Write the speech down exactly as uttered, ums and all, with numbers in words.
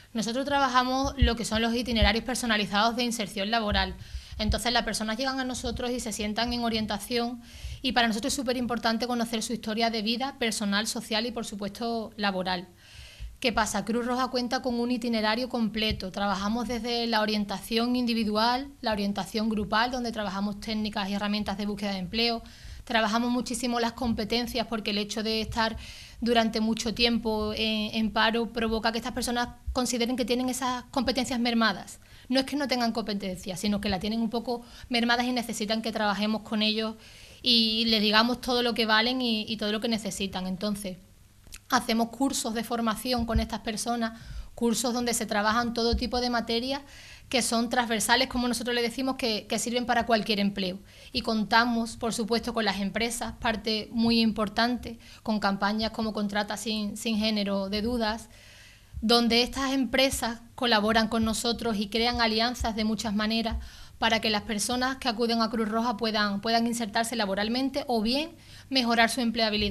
Nosotros trabajamos lo que son los itinerarios personalizados de inserción laboral. Entonces las personas llegan a nosotros y se sientan en orientación y para nosotros es súper importante conocer su historia de vida personal, social y por supuesto laboral. ¿Qué pasa? Cruz Roja cuenta con un itinerario completo. Trabajamos desde la orientación individual, la orientación grupal, donde trabajamos técnicas y herramientas de búsqueda de empleo. Trabajamos muchísimo las competencias porque el hecho de estar durante mucho tiempo en, en paro provoca que estas personas consideren que tienen esas competencias mermadas. No es que no tengan competencias, sino que la tienen un poco mermadas y necesitan que trabajemos con ellos y les digamos todo lo que valen y, y todo lo que necesitan. Entonces, hacemos cursos de formación con estas personas, cursos donde se trabajan todo tipo de materias que son transversales, como nosotros le decimos, que, que sirven para cualquier empleo. Y contamos, por supuesto, con las empresas, parte muy importante, con campañas como Contrata sin, sin género de dudas, donde estas empresas colaboran con nosotros y crean alianzas de muchas maneras para que las personas que acuden a Cruz Roja puedan, puedan insertarse laboralmente o bien mejorar su empleabilidad.